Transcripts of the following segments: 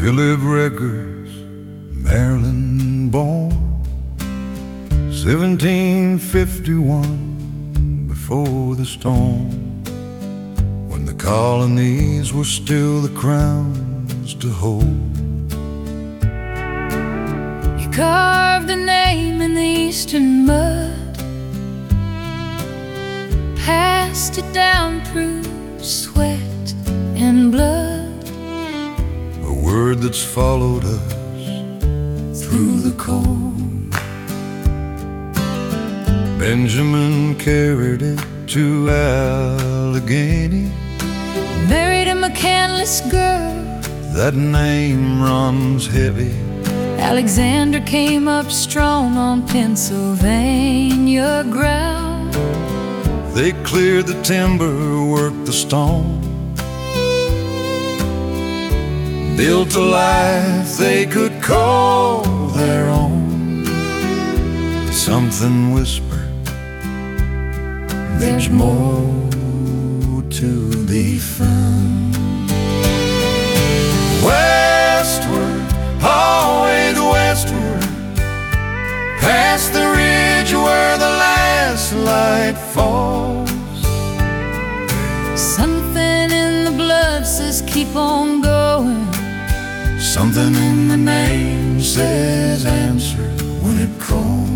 Philip Records, Maryland born, 1751, before the storm, when the colonies were still the crowns to hold. You carved a name in the eastern mud, passed it down through sweat and blood, a word that's followed us through the cold. Benjamin carried it to Allegheny, married a McCandless girl. That name runs heavy. Alexander came up strong on Pennsylvania ground. They cleared the timber, worked the stone, built a life they could call their own. Something whispered, there's more to be found. Westward, always westward, past the ridge where the last light falls. Something in the blood says keep on going. Something in the name says answer when it calls.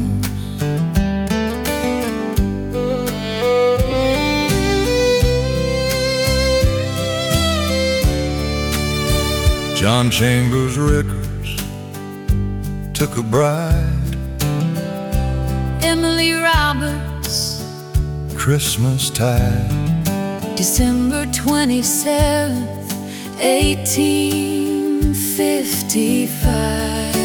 John Chambers Records took a bride, Emily Roberts, Christmas tide, December 27th, 1855.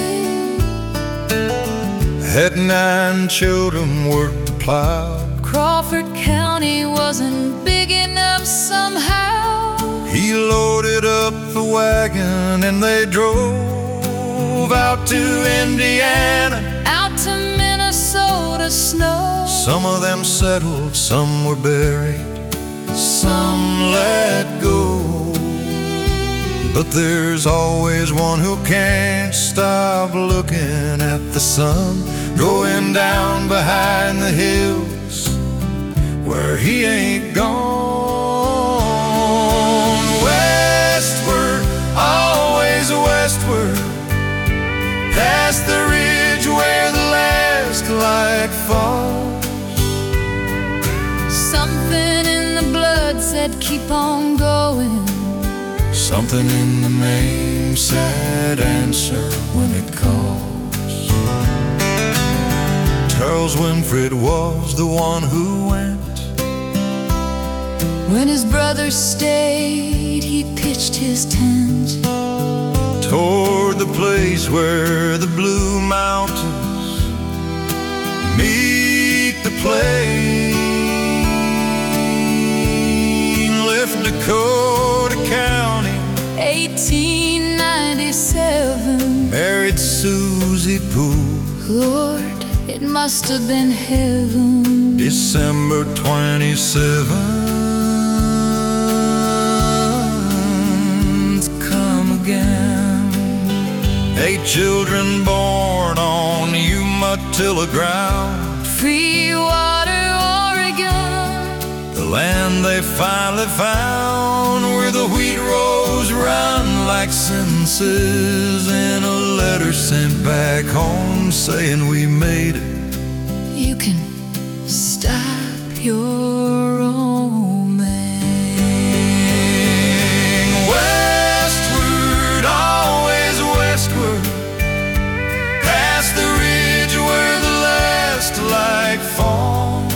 Had 9 children, worked the plow. Crawford County wasn't big enough somehow. He loaded up the wagon and they drove out to Indiana, out to Minnesota snow. Some of them settled, some were buried, some let go. But there's always one who can't stop looking at the sun going down behind the hills where he ain't gone. Westward, always westward, past the ridge where the last light falls. Something in the blood said keep on going. Something in the name said answer when it calls. Charles Winfred was the one who went. When his brother stayed, he pitched his tent toward the place where the Blue Mountains meet the plain. Left Dakota County, 1897. married Susie Poole. Lord, it must have been heaven. December 27th, come again. 8 children born on Umatilla ground, Free water, Oregon. the land they finally found, where the wheat rows run like sentences in a letter sent back home saying we made it. You can stop your roaming. Westward, always westward, past the ridge where the last light falls.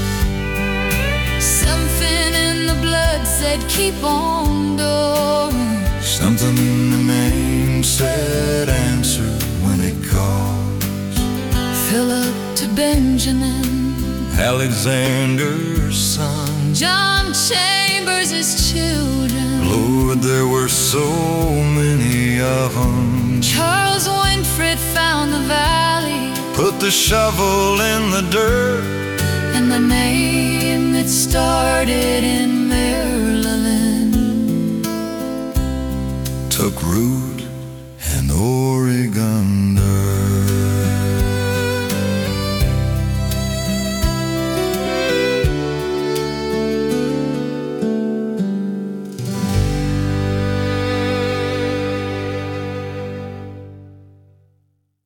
Something in the blood said keep on going. Something in the name said answer when it calls. Philip to Benjamin, Alexander's son, John Chambers, his children. Lord, there were so many of them. Charles Winfred found the valley, Put the shovel in the dirt, and the name that started in Maryland took root an Oregon girl.